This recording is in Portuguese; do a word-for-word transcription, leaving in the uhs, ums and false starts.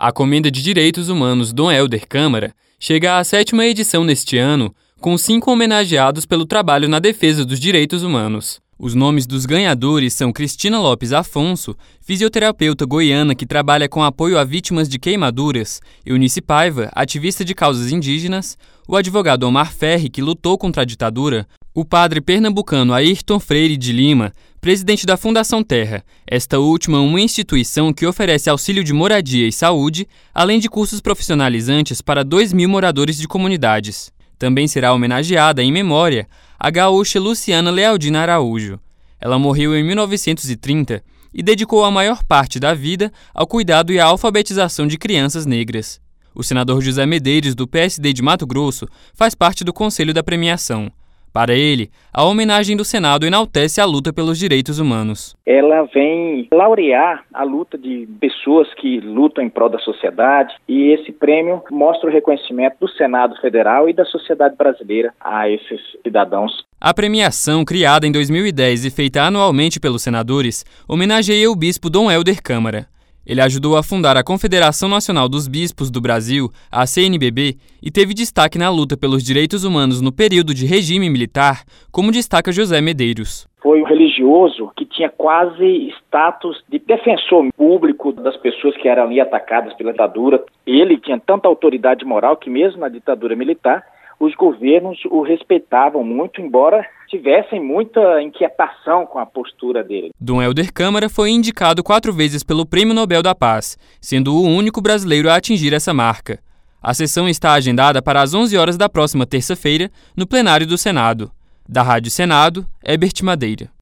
A Comenda de Direitos Humanos Dom Helder Câmara chega à sétima edição neste ano, com cinco homenageados pelo trabalho na defesa dos direitos humanos. Os nomes dos ganhadores são Cristina Lopes Afonso, fisioterapeuta goiana que trabalha com apoio a vítimas de queimaduras, Eunice Paiva, ativista de causas indígenas, o advogado Omar Ferri, que lutou contra a ditadura, o padre pernambucano Ayrton Freire de Lima, presidente da Fundação Terra, esta última uma instituição que oferece auxílio de moradia e saúde, além de cursos profissionalizantes para dois mil moradores de comunidades. Também será homenageada, em memória, a gaúcha Luciana Lealdina Araújo. Ela morreu em mil novecentos e trinta e dedicou a maior parte da vida ao cuidado e à alfabetização de crianças negras. O senador José Medeiros, do P S D de Mato Grosso, faz parte do conselho da premiação. Para ele, a homenagem do Senado enaltece a luta pelos direitos humanos. Ela vem laurear a luta de pessoas que lutam em prol da sociedade, e esse prêmio mostra o reconhecimento do Senado Federal e da sociedade brasileira a esses cidadãos. A premiação, criada em dois mil e dez e feita anualmente pelos senadores, homenageia o bispo Dom Helder Câmara. Ele ajudou a fundar a Confederação Nacional dos Bispos do Brasil, a C N B B, e teve destaque na luta pelos direitos humanos no período de regime militar, como destaca José Medeiros. Foi um religioso que tinha quase status de defensor público das pessoas que eram ali atacadas pela ditadura. Ele tinha tanta autoridade moral que mesmo na ditadura militar, os governos o respeitavam muito, embora tivessem muita inquietação com a postura dele. Dom Helder Câmara foi indicado quatro vezes pelo Prêmio Nobel da Paz, sendo o único brasileiro a atingir essa marca. A sessão está agendada para as onze horas da próxima terça-feira, no plenário do Senado. Da Rádio Senado, Herbert Madeira.